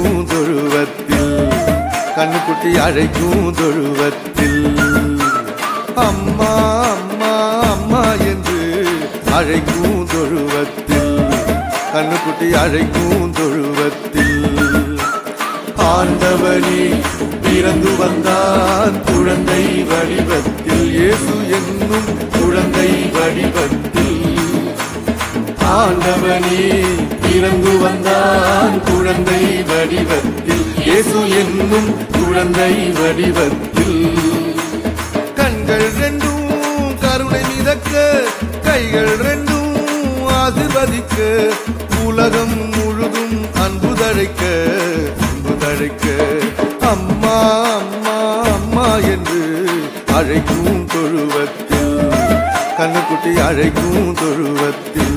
அழைக்கும் தொழுவத்தில், கண்ணுக்குட்டி அழைக்கும் தொழுவத்தில். அம்மா அம்மா அம்மா என்று அழைக்கும் தொழுவத்தில், கண்ணுக்குட்டி அழைக்கும் தொழுவத்தில். ஆண்டவனே பிறந்து வந்தான் குழந்தை வடிவத்தில், இயேசு என்னும் குழந்தை வடிவத்தில். ஆண்டவனே பிறந்து வந்தான் குழந்தை வடிவத்தில், இயேசு என்னும் குழந்தை வடிவத்தில். கண்கள் ரெண்டும் கருணை மிதக்க, கைகள் ரெண்டும் ஆசீர்வதிக்க, உலகம் முழுதும் அன்பு தழைக்க அன்பு தழைக்க. அம்மா அம்மா அம்மா என்று அழைக்கும் தொழுவத்தில், கண்ணுக்குட்டி அழைக்கும் தொழுவத்தில்.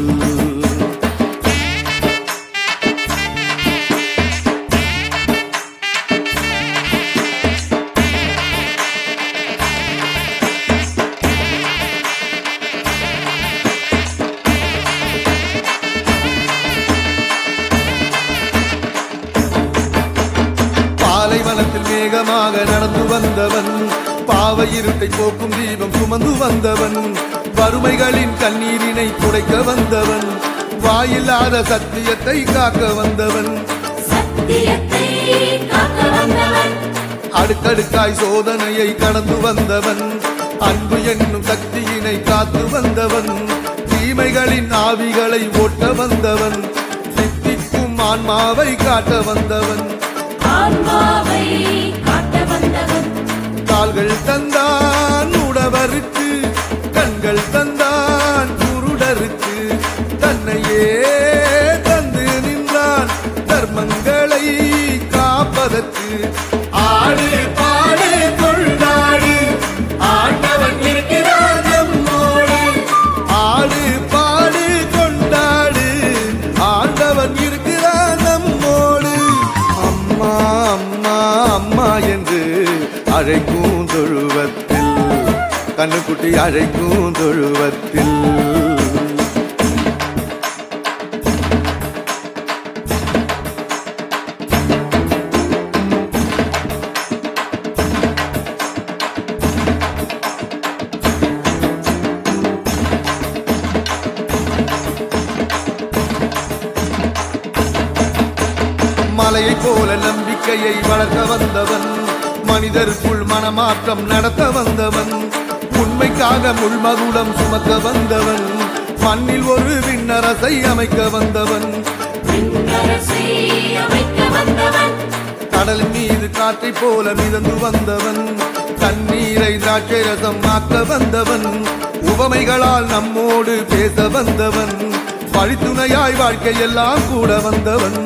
பாலைவனத்தில் மேகமாக நடந்து வந்தவன், பாவை இருட்டை போக்கும் தீபம் சுமந்து வந்தவன், வறுமைகளின் கண்ணீரினை துடைக்க வந்தவன், வாயில்லாத சத்தியத்தை காக்க வந்தவன், அடுக்கடுக்காய் சோதனையை கடந்து வந்தவன், அன்பு என்னும் சக்தியினை காத்து வந்தவன், தீமைகளின் ஆவிகளை ஓட்ட வந்தவன், சித்திக்கும் ஆன்மாவை காட்ட வந்தவன், கால்கள் தந்தான் உடவருக்கு, கண்கள் தந்தான் குருடருக்கு, தன்னையே தந்து நின்றான் தர்மங்களை காப்பதற்கு. ஆடு பாடு கொண்டாடு, ஆண்டவன் இருக்கிறான் நம்மோடு. ஆடு பாடு கொண்டாடு, ஆண்டவன் இருக்கிறான் நம்மோடு. அம்மா அம்மா அம்மா என்று அழைக்கும் தொழுவத்தில், கண்ணுக்குட்டி அழைக்கும் தொழுவத்தில். மலையை போல நம்பிக்கையை வளர்க்க வந்தவன், மனிதருக்குள் மனமாற்றம் நடத்த வந்தவன், உண்மைக்காக முள்மகுடம் சுமக்க வந்தவன், மண்ணில் ஒரு விண்ணரசை அமைக்க வந்தவன், கடல் மீது காற்றை போல மிதந்து வந்தவன், தண்ணீரை திராட்சை ரசம் ஆக்க வந்தவன், உவமைகளால் நம்மோடு பேச வந்தவன், வழித்துணையாய் வாழ்க்கையெல்லாம் கூட வந்தவன்,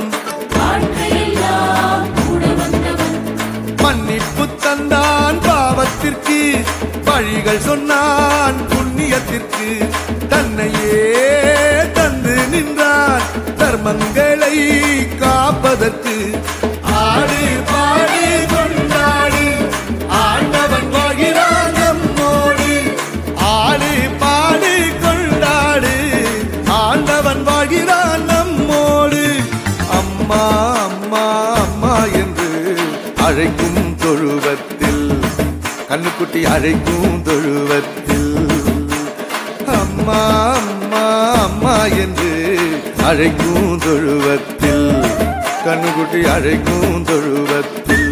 மன்னிப்பு தந்தான் பாவத்திற்கு, வழிகள் சொன்னான் புண்ணியத்திற்கு, தன்னையே தந்து நின்றான் தர்மங்களை காப்பதற்கு. ஆடு பாடு கொண்டாடு, ஆண்டவன் வாழ்கிறான் நம்மோடு. ஆடு பாடு கொண்டாடு, ஆண்டவன் வாழ்கிறான் நம்மோடு. அம்மா அம்மா அம்மா என்று அழைக்கும் தொழுவத்தில், கண்ணுக்குட்டி அழைக்கும் தொழுவத்தில். அம்மா அம்மா அம்மா என்று அழைக்கும் தொழுவத்தில், கண்ணுக்குட்டி அழைக்கும் தொழுவத்தில்.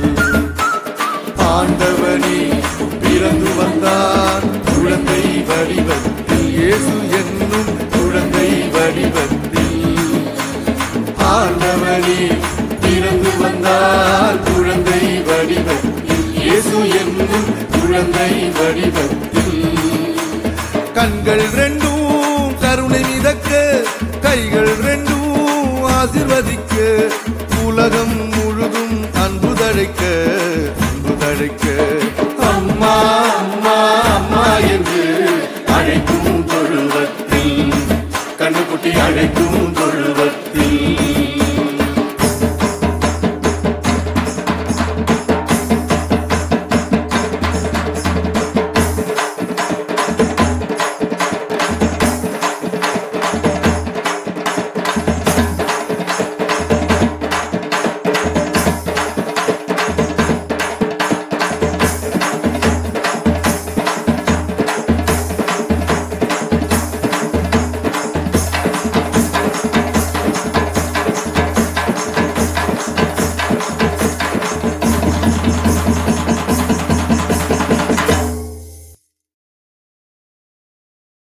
ஆண்டவனே பிறந்து வந்தான் குழந்தை வடிவத்தில், இயேசு என்னும் குழந்தை வடிவத்தில். ஆண்டவனே பிறந்து வந்தார் குழந்தை வடிவத்தில், இயேசு என்னும் குழந்தை வடிவத்தில். கண்கள் ரெண்டும் கருணை மிதக்க, கைகள் ரெண்டும் ஆசீர்வதிக்க, உலகம் முழுதும் அன்பு தழைக்க அன்பு தழைக்க.